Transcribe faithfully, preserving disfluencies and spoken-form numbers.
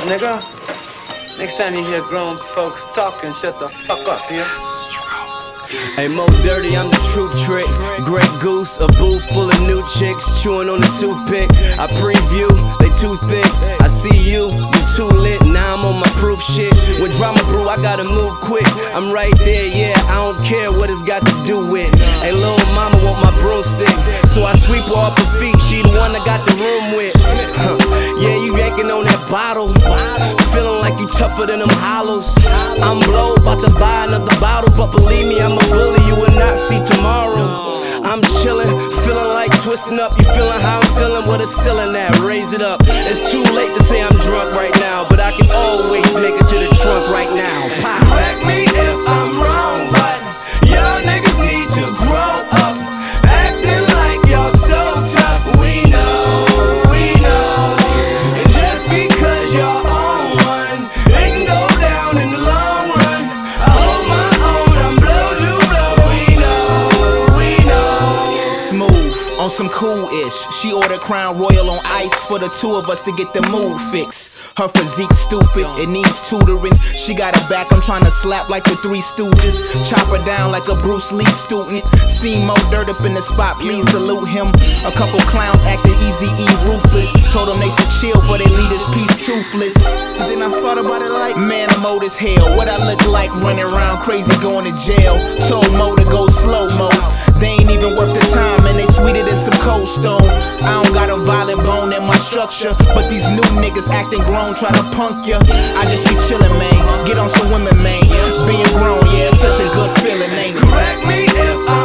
nigga. Next time you hear grown folks talking, shut the fuck up, yeah? Hey, Mo Dirty, I'm the truth trick. Grey Goose, a booth full of new chicks chewing on a toothpick. I preview, they too thick. I see you, you too lit. Now I'm on my proof shit. With drama brew, I gotta move quick. I'm right there, yeah, I don't care what it's got to do with. Hey, little mama want my broomstick, so I sweep her off her feet. She the one I got the room with. Yeah, you yanking on that bottle, feeling like you tougher than them hollows. I'm blow, about to buy another bottle, but believe me, I'm a bully you will not see tomorrow. I'm chillin', feeling like twisting up. You feeling how I'm feeling? What a ceiling at? Raise it up. It's too late to say I'm drunk right now, but I can always make it to the trunk right now. Correct me if I'm wrong, but y'all niggas need to grow up. Acting like y'all so tough. We know, we know. And just because y'all own one, it can go down in the long run. I hold my own, I'm blow to blow. We know, we know. Smooth, on some cool-ish. She ordered Crown Royal on ice for the two of us to get the mood fixed. Her physique stupid, it needs tutoring. She got her back, I'm trying to slap like the Three Stooges. Chop her down like a Bruce Lee student. Seen Mo Dirt up in the spot, please salute him. A couple clowns acting Eazy-E ruthless. Told them they should chill for they leaders peace toothless. But then I thought about it like, man, I'm old as hell. What I look like running around crazy going to jail. Told Mo to go slow-mo. They ain't even worth the time and they sweeter than some Cold Stone. I don't got a violent bone in my structure, but these new niggas acting grown try to punk ya. I just be chillin', man. Get on some women, man. Being grown, yeah, it's such a good feeling, ain't it? Correct me if I'm